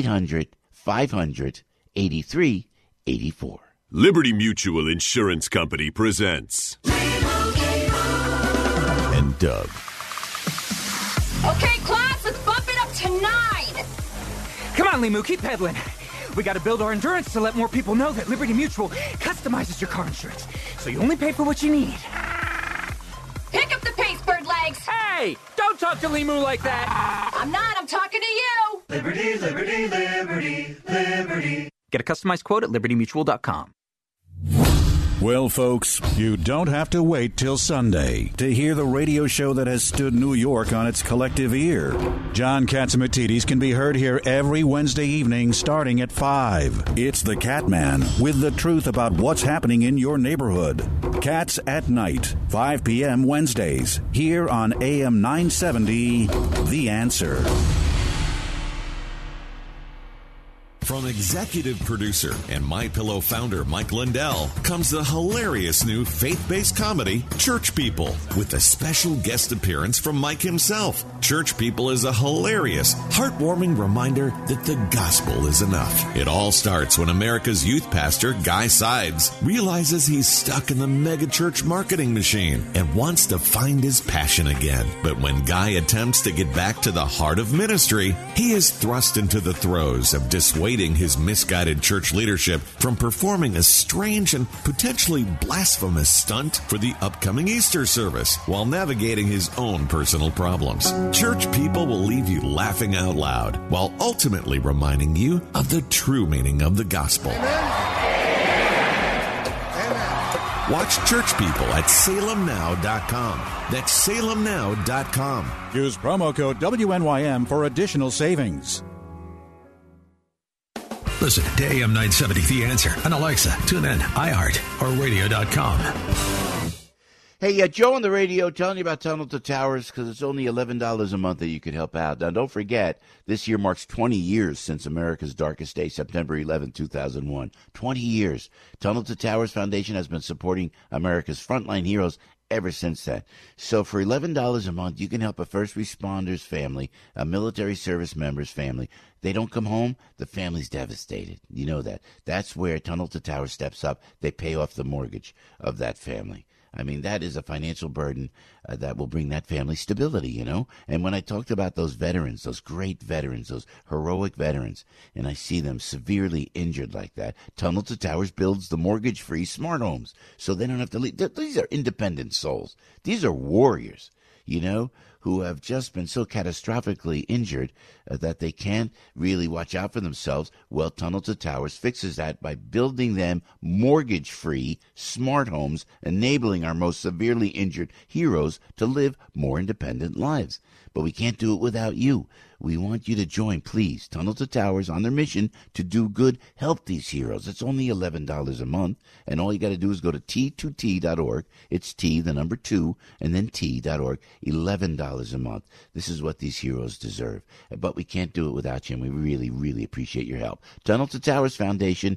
Speaker 5: 800-500-8384.
Speaker 13: Liberty Mutual Insurance Company presents and Doug.
Speaker 14: Okay, class, let's bump it up to 9.
Speaker 15: Come on, Limu, keep pedaling. We got to build our endurance to let more people know that Liberty Mutual customizes your car insurance, so you only pay for what you need.
Speaker 14: Pick up the pace, bird legs.
Speaker 15: Hey, don't talk to Limu like that.
Speaker 14: I'm not, I'm talking to you.
Speaker 16: Liberty, liberty, liberty, liberty.
Speaker 15: Get a customized quote at libertymutual.com.
Speaker 7: Well, folks, you don't have to wait till Sunday to hear the radio show that has stood New York on its collective ear. John Catsimatidis can be heard here every Wednesday evening starting at 5. It's the Catman with the truth about what's happening in your neighborhood. Cats at Night, 5 p.m. Wednesdays, here on AM 970, The Answer.
Speaker 17: From executive producer and MyPillow founder Mike Lindell comes the hilarious new faith-based comedy, Church People, with a special guest appearance from Mike himself. Church People is a hilarious, heartwarming reminder that the gospel is enough. It all starts when America's youth pastor, Guy Sides, realizes he's stuck in the megachurch marketing machine and wants to find his passion again. But when Guy attempts to get back to the heart of ministry, he is thrust into the throes of dissuading his misguided church leadership from performing a strange and potentially blasphemous stunt for the upcoming Easter service while navigating his own personal problems. Church People will leave you laughing out loud while ultimately reminding you of the true meaning of the gospel. Watch Church People at salemnow.com. That's salemnow.com.
Speaker 7: Use promo code WNYM for additional savings.
Speaker 1: Listen to AM 970 The Answer on Alexa, TuneIn, iHeart, or radio.com.
Speaker 5: Hey, Joe on the radio telling you about Tunnel to Towers because it's only $11 a month that you could help out. Now, don't forget, this year marks 20 years since America's darkest day, September 11, 2001. 20 years. Tunnel to Towers Foundation has been supporting America's frontline heroes ever since then. So for $11 a month, you can help a first responder's family, a military service member's family. They don't come home, the family's devastated. You know that. That's where Tunnel to Towers steps up. They pay off the mortgage of that family. I mean, that is a financial burden that will bring that family stability, you know. And when I talked about those veterans, those great veterans, those heroic veterans, and I see them severely injured like that, Tunnel to Towers builds the mortgage-free smart homes so they don't have to leave. These are independent souls. These are warriors, you know, who have just been so catastrophically injured that they can't really watch out for themselves. Well, Tunnel to Towers fixes that by building them mortgage-free smart homes, enabling our most severely injured heroes to live more independent lives. But we can't do it without you. We want you to join, please. Tunnel to Towers on their mission to do good. Help these heroes. It's only $11 a month, and all you got to do is go to T2T.org. It's T, the number 2, and then T.org. $11 a month. This is what these heroes deserve. But we can't do it without you, and we really, really appreciate your help. Tunnel to Towers Foundation,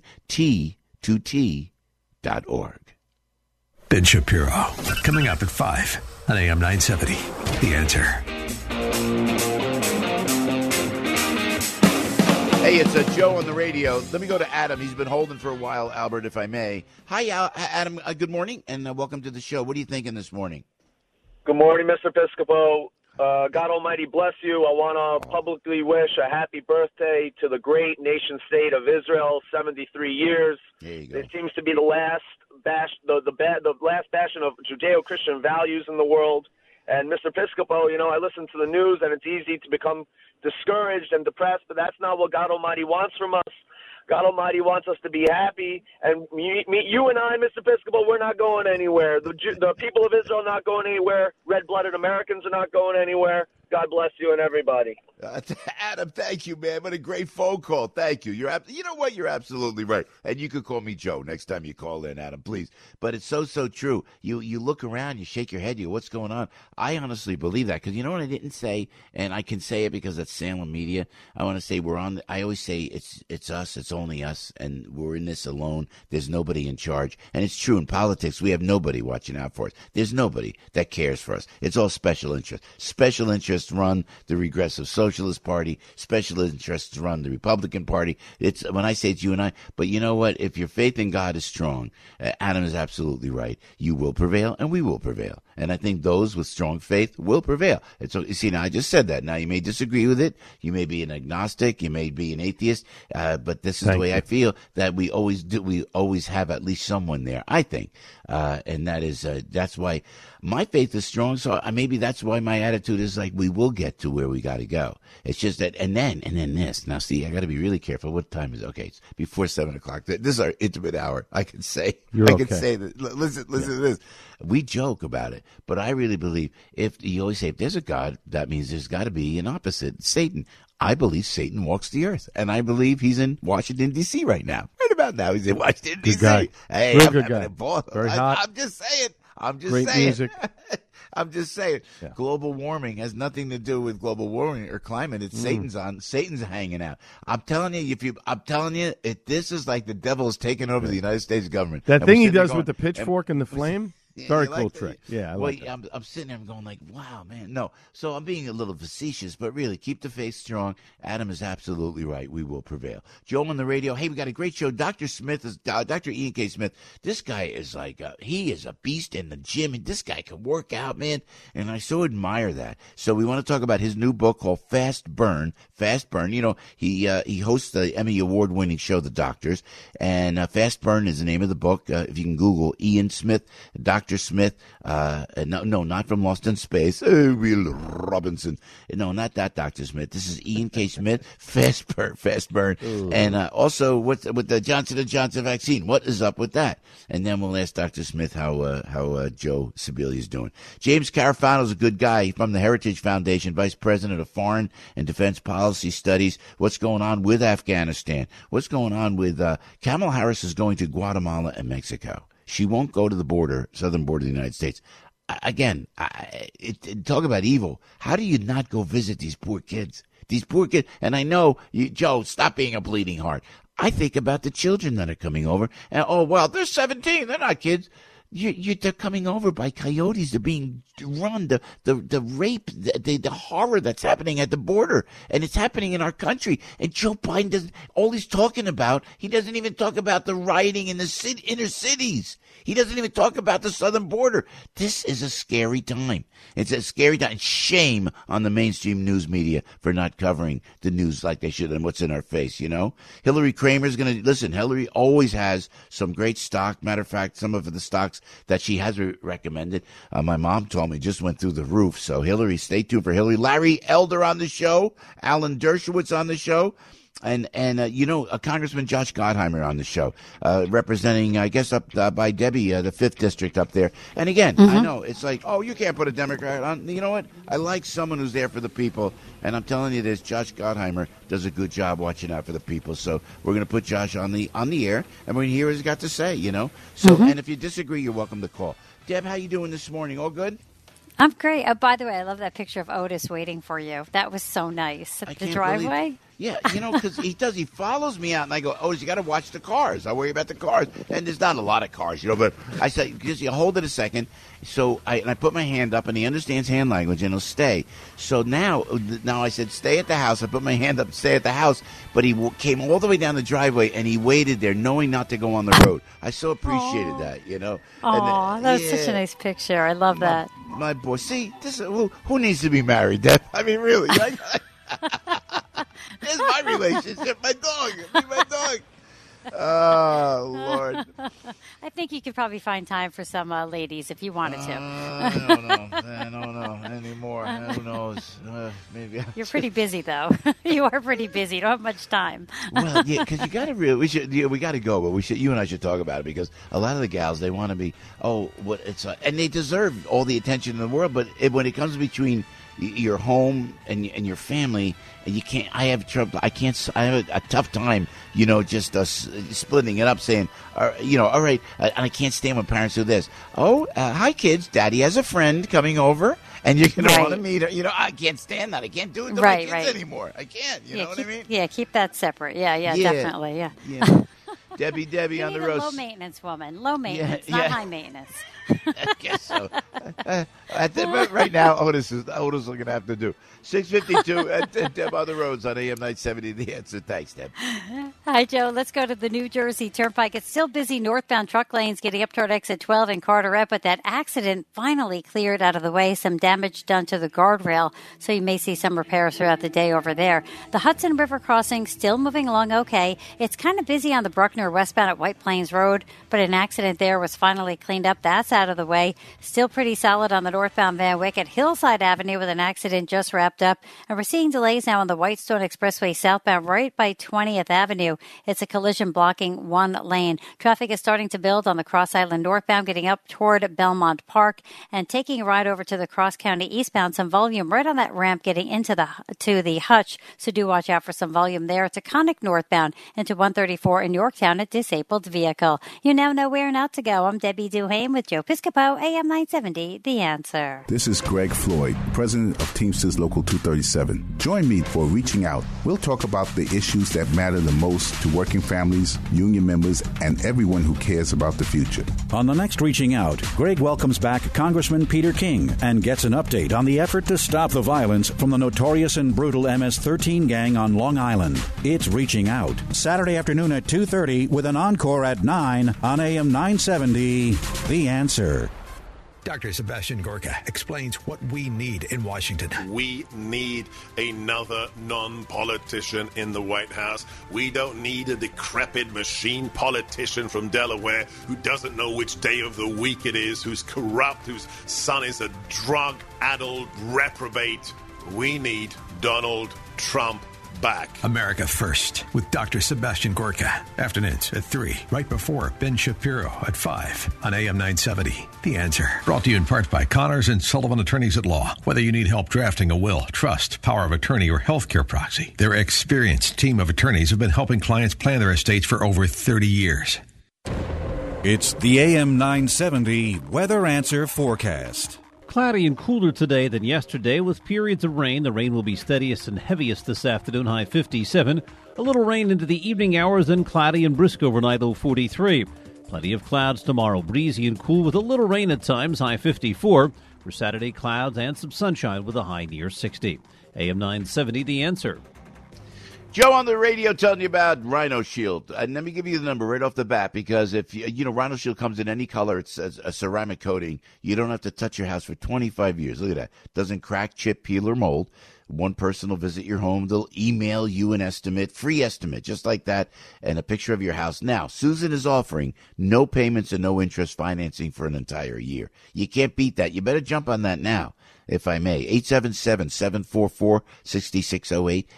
Speaker 5: T2T.org.
Speaker 1: Ben Shapiro, coming up at 5 on AM 970. The Answer.
Speaker 5: Hey, it's Joe on the radio. Let me go to Adam. He's been holding for a while, Albert, if I may. Hi, Adam. Good morning, and welcome to the show. What are you thinking this morning?
Speaker 18: Good morning, Mr. Piscopo. God Almighty bless you. I want to publicly wish a happy birthday to the great nation-state of Israel, 73 years.
Speaker 5: There you go.
Speaker 18: It seems to be the last last bastion of Judeo-Christian values in the world. And Mr. Piscopo, you know, I listen to the news, and it's easy to become discouraged and depressed, but that's not what God Almighty wants from us. God Almighty wants us to be happy, and you and I, Mr. Piscopo, we're not going anywhere. The people of Israel are not going anywhere. Red-blooded Americans are not going anywhere. God bless you and everybody.
Speaker 5: Adam, thank you, man. What a great phone call. Thank you. You know what? You're absolutely right. And you could call me Joe next time you call in, Adam, please. But it's so true. You look around, you shake your head, what's going on? I honestly believe that because you know what I didn't say, and I can say it because it's Salem Media. I want to say I always say it's us, it's only us, and we're in this alone. There's nobody in charge. And it's true in politics. We have nobody watching out for us. There's nobody that cares for us. It's all special interests. Special interests run the Regressive Socialist Party. Special interests run the Republican Party. It's when I say it's you and I. But you know what? If your faith in God is strong, Adam is absolutely right. You will prevail, and we will prevail. And I think those with strong faith will prevail. And so, you see, now I just said that. Now you may disagree with it. You may be an agnostic. You may be an atheist. But this is the way I feel that we always do. We always have at least someone there. I think, and that's why my faith is strong. So maybe that's why my attitude is like we will get to where we got to go. It's just that, and then this. Now, see, I got to be really careful. What time is it? Okay? It's before 7:00. This is our intimate hour. I can say that. Listen to this. We joke about it, but I really believe if you always say if there's a God, that means there's got to be an opposite, Satan. I believe Satan walks the earth, and I believe he's in Washington, D.C. right now. Right about now, he's in Washington, D.C.
Speaker 11: Good guy.
Speaker 5: Hey,
Speaker 11: Real
Speaker 5: I'm
Speaker 11: good
Speaker 5: having
Speaker 11: guy.
Speaker 5: a ball.
Speaker 11: Very hot.
Speaker 5: I'm just saying. I'm just
Speaker 11: Great
Speaker 5: saying.
Speaker 11: Music.
Speaker 5: I'm just saying. Yeah. Global warming has nothing to do with global warming or climate. It's Satan's hanging out. I'm telling you, this is like the devil is taking over the United States government.
Speaker 11: That thing he does with the pitchfork and the flame. Very cool trick. Yeah,
Speaker 5: I'm sitting there, I'm going like, wow, man. No, so I'm being a little facetious, but really, keep the faith strong. Adam is absolutely right. We will prevail. Joe on the radio. Hey, we got a great show. Dr. Ian K. Smith. This guy is like, he is a beast in the gym. And this guy can work out, man. And I so admire that. So we want to talk about his new book called Fast Burn. Fast Burn. You know, he hosts the Emmy Award-winning show, The Doctors. And Fast Burn is the name of the book. If you can Google Ian Smith, Dr. Smith, no, not from Lost in Space. Will Robinson. No, not that Dr. Smith. This is Ian K. Smith, Fast Burn. Ooh. And also with the Johnson & Johnson vaccine. What is up with that? And then we'll ask Dr. Smith how Joe Sebelius is doing. James Carafano is a good guy from the Heritage Foundation, Vice President of Foreign and Defense Policy Studies. What's going on with Afghanistan? What's going on with Kamala Harris is going to Guatemala and Mexico. She won't go to the southern border of the United States. Again, talk about evil. How do you not go visit these poor kids? These poor kids. And I know, Joe, stop being a bleeding heart. I think about the children that are coming over. And, they're 17. They're not kids. They're coming over by coyotes. They're being run. The rape, the horror that's happening at the border, and it's happening in our country. And Joe Biden doesn't. All he's talking about, he doesn't even talk about the rioting in the inner cities. He doesn't even talk about the southern border. This is a scary time. It's a scary time. Shame on the mainstream news media for not covering the news like they should and what's in our face, you know? Hillary Kramer's going to, listen, Hillary always has some great stock. Matter of fact, some of the stocks that she has recommended, my mom told me just went through the roof. So Hillary, stay tuned for Hillary. Larry Elder on the show. Alan Dershowitz on the show. And Congressman Josh Gottheimer on the show, representing, I guess, up by Debbie, the 5th District up there. And again, I know, it's like, you can't put a Democrat on. You know what? I like someone who's there for the people. And I'm telling you this, Josh Gottheimer does a good job watching out for the people. So we're going to put Josh on the air, and we're going to hear what he's got to say, you know. So, and if you disagree, you're welcome to call. Deb, how you doing this morning? All good?
Speaker 6: I'm great. By the way, I love that picture of Otis waiting for you. That was so nice. The driveway?
Speaker 5: Yeah, because he follows me out, and I go, Otis, you got to watch the cars. I worry about the cars. And there's not a lot of cars, but I said, just you hold it a second. So I put my hand up, and he understands hand language, and he'll stay. So now I said, stay at the house. I put my hand up, stay at the house. But he came all the way down the driveway, and he waited there, knowing not to go on the road. I so appreciated that, you know.
Speaker 6: Oh, that was such a nice picture. I love that.
Speaker 5: My boy. See, who needs to be married, Deb? I mean, really. This is my relationship. My dog. Oh, Lord.
Speaker 6: I think you could probably find time for some ladies if you wanted to.
Speaker 5: I don't know anymore. Who knows? Maybe.
Speaker 6: You're pretty busy, though. You are pretty busy. You don't have much time.
Speaker 5: Well, yeah, because you got to we got to go, but you and I should talk about it, because a lot of the gals, they want to be, and they deserve all the attention in the world, but when it comes between your home and your family, and you can't. I have trouble. I have a tough time, just splitting it up, saying, all right. And I can't stand when parents do this. Hi kids, Daddy has a friend coming over, and you're going to want to meet her. I can't stand that. I can't do it to my kids anymore. I can't. You know what I mean?
Speaker 6: Yeah, keep that separate. Yeah, definitely. Yeah.
Speaker 5: Debbie on the roast.
Speaker 6: Low maintenance woman. Low maintenance, not high maintenance.
Speaker 5: I guess so. Right now, Otis is going to have to do 6:52 at Deb on the roads on AM 970. The Answer. Thanks, Deb.
Speaker 6: Hi, Joe. Let's go to the New Jersey Turnpike. It's still busy northbound truck lanes getting up toward exit 12 in Carteret, but that accident finally cleared out of the way. Some damage done to the guardrail, so you may see some repairs throughout the day over there. The Hudson River crossing still moving along okay. It's kind of busy on the Bruckner westbound at White Plains Road, but an accident there was finally cleaned up. That's out of the way. Still pretty solid on the north northbound Van Wyck at Hillside Avenue with an accident just wrapped up. And we're seeing delays now on the Whitestone Expressway southbound right by 20th Avenue. It's a collision blocking one lane. Traffic is starting to build on the Cross Island northbound, getting up toward Belmont Park and taking a ride over to the Cross County eastbound. Some volume right on that ramp getting into the Hutch. So do watch out for some volume there. It's a Conic northbound into 134 in Yorktown, a disabled vehicle. You now know where not to go. I'm Debbie Duhame with Joe Piscopo, AM 970, The Answer.
Speaker 19: This is Greg Floyd, president of Teamsters Local 237. Join me for Reaching Out. We'll talk about the issues that matter the most to working families, union members, and everyone who cares about the future.
Speaker 7: On the next Reaching Out, Greg welcomes back Congressman Peter King and gets an update on the effort to stop the violence from the notorious and brutal MS-13 gang on Long Island. It's Reaching Out, Saturday afternoon at 2:30 with an encore at 9 on AM 970, The Answer.
Speaker 1: Dr. Sebastian Gorka explains what we need in Washington.
Speaker 20: We need another non-politician in the White House. We don't need a decrepit machine politician from Delaware who doesn't know which day of the week it is, who's corrupt, whose son is a drug-addled reprobate. We need Donald Trump back.
Speaker 1: America First with Dr. Sebastian Gorka. Afternoons at 3, right before Ben Shapiro at 5 on AM 970. The Answer. Brought to you in part by Connors and Sullivan Attorneys at Law. Whether you need help drafting a will, trust, power of attorney, or healthcare proxy, their experienced team of attorneys have been helping clients plan their estates for over 30 years.
Speaker 7: It's the AM 970 Weather Answer Forecast.
Speaker 21: Cloudy and cooler today than yesterday with periods of rain. The rain will be steadiest and heaviest this afternoon, high 57. A little rain into the evening hours, then cloudy and brisk overnight, low 43. Plenty of clouds tomorrow, breezy and cool with a little rain at times, high 54. For Saturday, clouds and some sunshine with a high near 60. AM 970, The Answer.
Speaker 5: Joe on the radio telling you about Rhino Shield. And let me give you the number right off the bat, because if Rhino Shield comes in any color, it's a ceramic coating. You don't have to touch your house for 25 years. Look at that. Doesn't crack, chip, peel, or mold. One person will visit your home. They'll email you an estimate, free estimate, just like that, and a picture of your house. Now, Susan is offering no payments and no interest financing for an entire year. You can't beat that. You better jump on that now, if I may. 877-744-6608.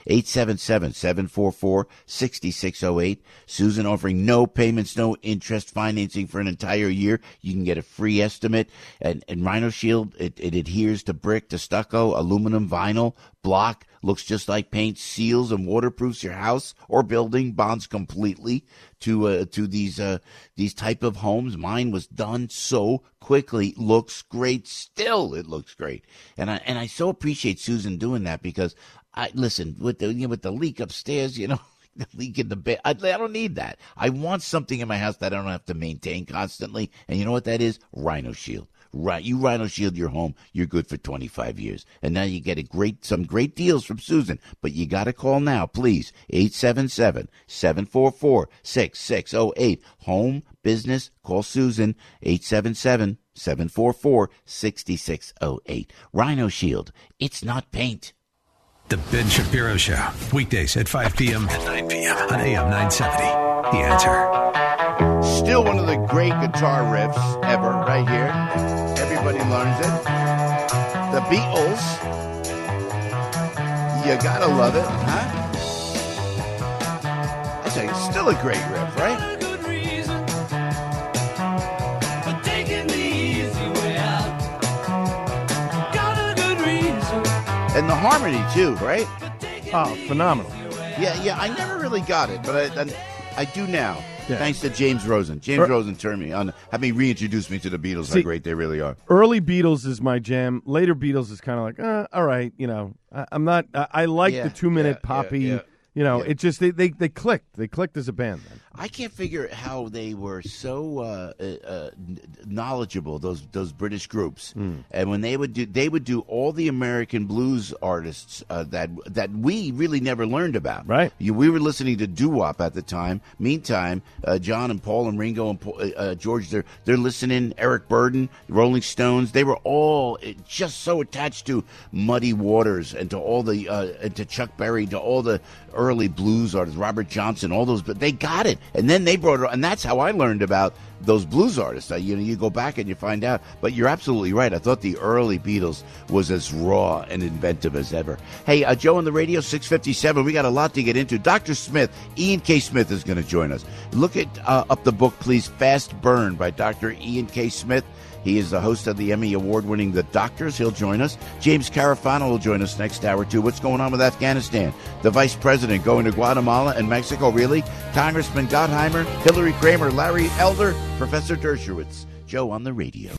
Speaker 5: 877-744-6608. Susan offering no payments, no interest financing for an entire year. You can get a free estimate. And Rhino Shield, it adheres to brick, to stucco, aluminum, vinyl, block, looks just like paint, seals and waterproofs your house or building, bonds completely to these type of homes. Mine was done so quickly, looks great. Still, it looks great, and I so appreciate Susan doing that, because listen, with the leak upstairs, the leak in the bed, I don't need that. I want something in my house that I don't have to maintain constantly, and you know what that is? Rhino Shield. Right, you Rhino Shield your home, you're good for 25 years. And now you get some great deals from Susan. But you got to call now, please. 877-744-6608. Home, business, call Susan. 877-744-6608. Rhino Shield. It's not paint.
Speaker 1: The Ben Shapiro Show. Weekdays at 5 p.m. and 9 p.m. on AM 970. The Answer.
Speaker 5: Still one of the great guitar riffs ever, right here. Everybody learns it. The Beatles. You gotta love it, huh? I tell you, still a great riff, right? And the harmony, too, right?
Speaker 11: Oh, phenomenal.
Speaker 5: Yeah, I never really got it, but I do now. Yeah. Thanks to James Rosen. James Rosen turned me on, had me reintroduce me to the Beatles, how great they really are.
Speaker 11: Early Beatles is my jam. Later Beatles is kind of like, all right, I'm not. I like the 2-minute poppy. It just they clicked. They clicked as a band. Then.
Speaker 5: I can't figure how they were so knowledgeable, those British groups, and when they would do all the American blues artists that we really never learned about.
Speaker 11: Right,
Speaker 5: we were listening to doo-wop at the time. Meantime, John and Paul and Ringo and George, they're listening. Eric Burden, Rolling Stones, they were all just so attached to Muddy Waters and to all the to Chuck Berry, to all the early early blues artists, Robert Johnson, all those, but they got it. And then they brought it, and that's how I learned about those blues artists. You go back and you find out. But you're absolutely right. I thought the early Beatles was as raw and inventive as ever. Hey, Joe on the radio, 6:57. We got a lot to get into. Dr. Smith, Ian K. Smith is going to join us. Look up the book, please, Fast Burn by Dr. Ian K. Smith. He is the host of the Emmy Award-winning The Doctors. He'll join us. James Carafano will join us next hour, too. What's going on with Afghanistan? The Vice President going to Guatemala and Mexico, really? Congressman Gottheimer, Hillary Kramer, Larry Elder, Professor Dershowitz. Joe on the radio.